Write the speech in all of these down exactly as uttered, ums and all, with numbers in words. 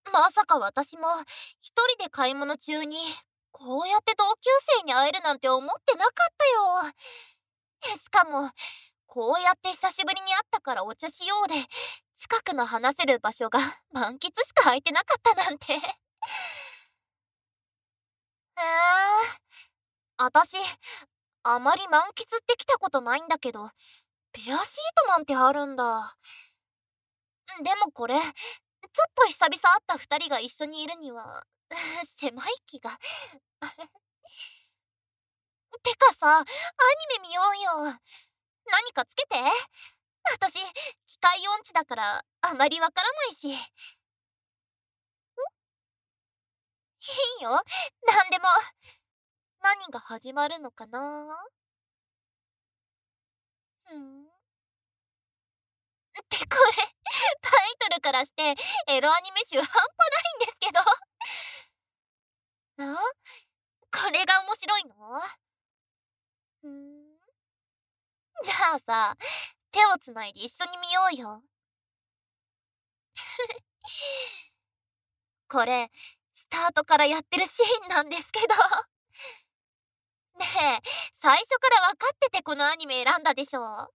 まさか私も一人で買い物中にこうやって同級生に会えるなんて思ってなかったよ。えしかもこうやって久しぶりに会ったからお茶しようで近くの話せる場所が満喫しか空いてなかったなんて。へえ。あたしあまり満喫ってきたことないんだけど、ペアシートなんてあるんだ。でもこれちょっと久々会った二人が一緒にいるには狭い気が。てかさ、アニメ見ようよ。何かつけて。私機械音痴だからあまりわからないし。いいよ、なんでも。何が始まるのかな。うん。ってこれタイトルからしてエロアニメ集半端ないんですけど。あ、これが面白いの？ふん。じゃあさ、手をつないで一緒に見ようよ。これスタートからやってるシーンなんですけど。ねえ、最初から分かっててこのアニメ選んだでしょ。もう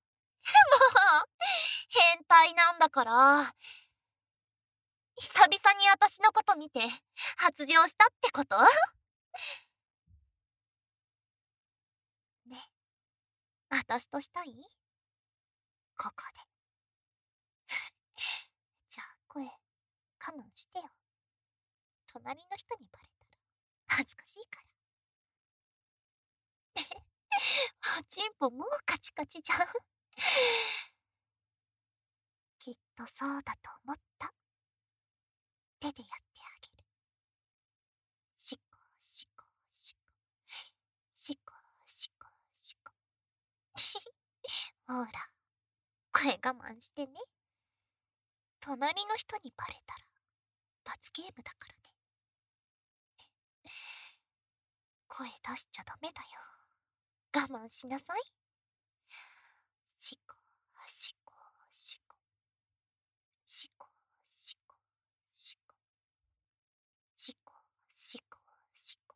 変態なんだから。久々に私のこと見て発情したってこと？ね、私としたい？ここで。じゃあ声我慢してよ。隣の人にバレたら恥ずかしいから。おちんぽもうカチカチじゃん。きっとそうだと思った。手でやってあげる。しこしこしこしこしこしこ。ほら、声我慢してね。隣の人にバレたら罰ゲームだからね。声出しちゃダメだよ。我慢しなさい。しこしこしこしこしこしこしこしこしこ。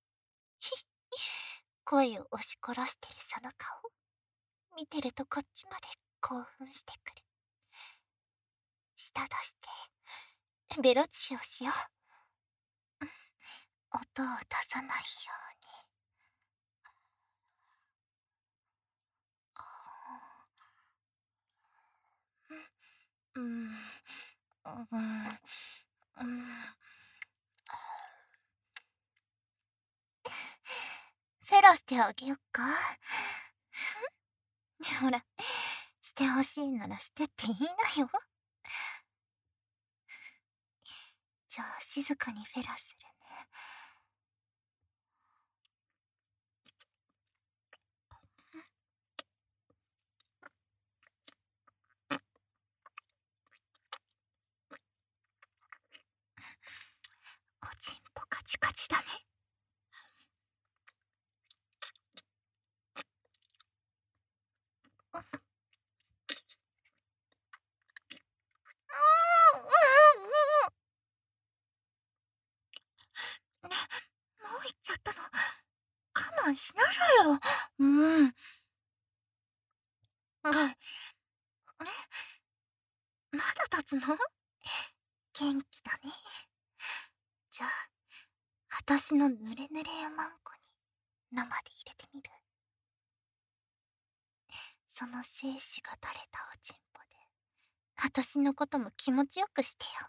声を押し殺してるその顔見てるとこっちまで興奮してくる。舌出してベロチをしよう。音を出さないように。うんうんうん。フェラしてあげよっか。ほら、してほしいならしてって言いなよ。じゃあ静かにフェラするね。おちんぽカチカチだね。ね、もう行っちゃったの。我慢しなさいよ。うん。え、まだ立つの？元気だね。じゃあ、あたしのぬれぬれマンコに生で入れてみる？その精子が垂れたおちんぽで、あたしのことも気持ちよくしてよ。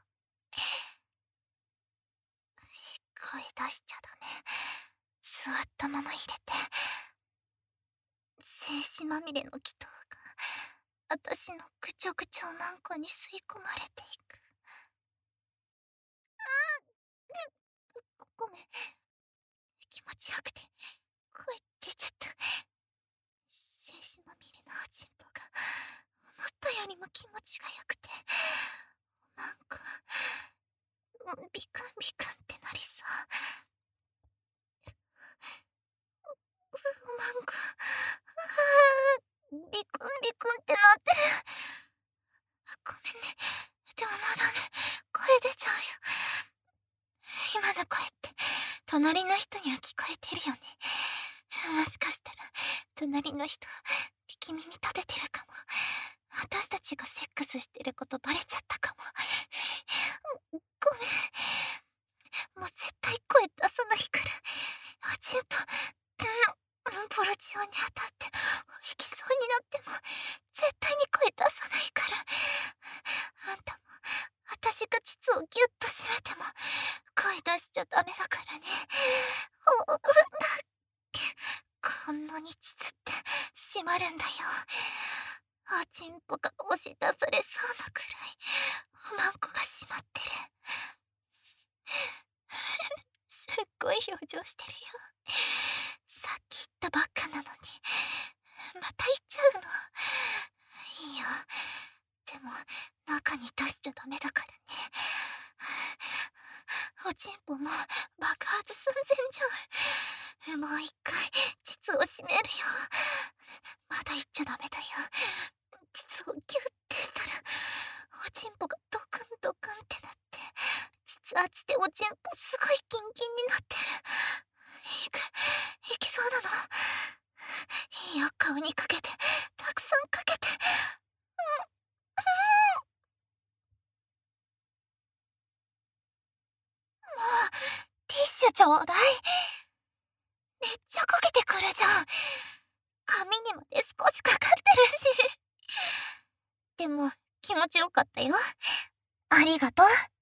声出しちゃダメ。座ったまま入れて。精子まみれの気筒があたしのぐちょぐちょマンコに吸い込まれていく。あ、ごめん。気持ちよくて声出ちゃった。精子まみれのおちんぽが思ったよりも気持ちがよくて、マンコビクンビクンってなりそう。マンコビクンビクンってなってる。ごめんね。でももうダメ。声出ちゃうよ。 隣の人には聞こえてるよね。もしかしたら、隣の人、聞き耳立ててるかも。私たちがセックスしてることバレちゃったかも。ごめん。もう絶対声出さないから。おちんぽ、うん、ボロチオに当たって、行きそうになっても、絶対に声出さないから。あんたも、私が膣をギュッと締めても、声出しちゃダメだからね。お、う、な、こんなに膣って締まるんだよ。おちんぽが押し出されそうなくらい、おまんこが締まってる。すっごい表情してるよ。さっき言ったばっかなのに、また言っちゃうの。いいよ。でも、中に出しちゃダメだからね。おちんぽも爆発寸前じゃん。もう一回、膣を締めるよ。まだ言っちゃダメだよ。膣をギュッてしたら、おちんぽがドクンドクンってなって、膣圧でおちんぽすごいキンキンになってる。いく、いきそうなの。いいよ、顔にかけて、たくさんかけて。うん、うん。もう、ティッシュちょうだい。めっちゃかけてくるじゃん。髪にまで少しかかってるし。でも、気持ちよかったよ。ありがとう。